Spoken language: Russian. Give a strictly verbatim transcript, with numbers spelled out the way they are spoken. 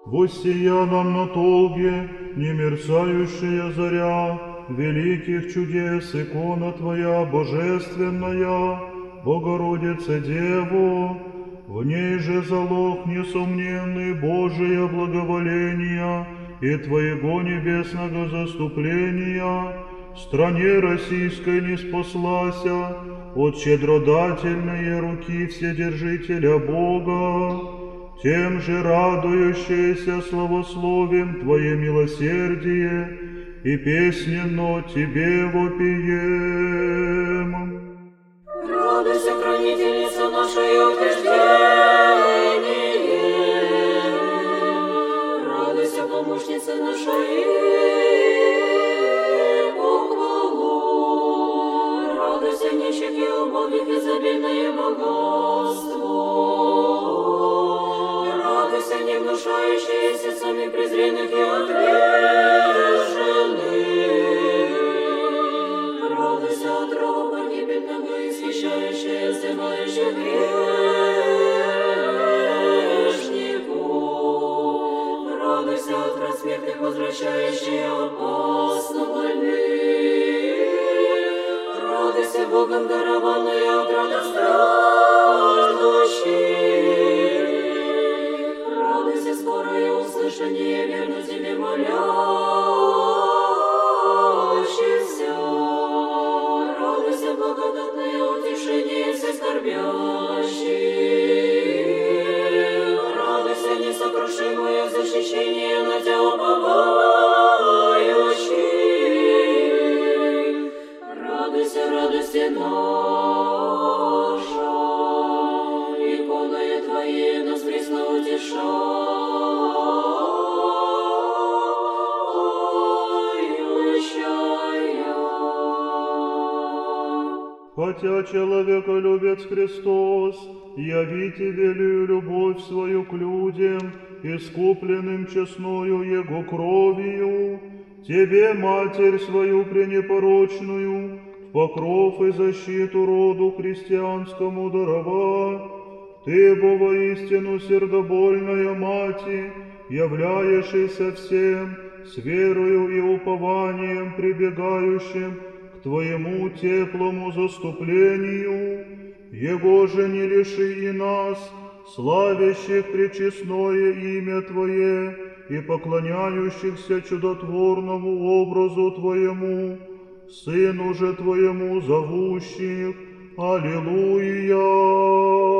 воссия нам на толге немерцающая заря великих чудес, икона Твоя божественная, Богородица Дево, в ней же залог несомненный Божия благоволения и Твоего небесного заступления, стране российской не спаслася от щедродательной руки Вседержителя Бога, тем же радующееся славословием Твое милосердие и песненно Тебе вопием. Радуйся, хранительница нашей утверждение, радуйся, помощница нашей похвалу, радуйся, нищих и убогих, изобильное богатство, радуйся, не внушающие сердцами презренных и отверженных, радуйся от рова погибельного, исхищающая взывающих грешников, радуйся от рассмертных, возвращающая опасно больных, радуйся, Богом дарованная отрада страждущих, радуйся, скорое услышание верно тебе молящихся, радуйся, благодатное утешение все скорбящих, радуйся, несокрушимое защищение на тебя уповающих, радуйся, радости наша, иконою Твоей нас присно утешающая. Хотя человека любит Христос, явите велию любовь свою к людям, искупленным честною Его кровью, Тебе, Матерь свою пренепорочную, в покров и защиту роду христианскому дарова. Ты, бо воистину сердобольная Мати, являешься всем с верою и упованием прибегающим к Твоему теплому заступлению, Его же не лиши и нас, славящих пречестное имя Твое и поклоняющихся чудотворному образу Твоему, Сыну же Твоему зовущих. Аллилуйя!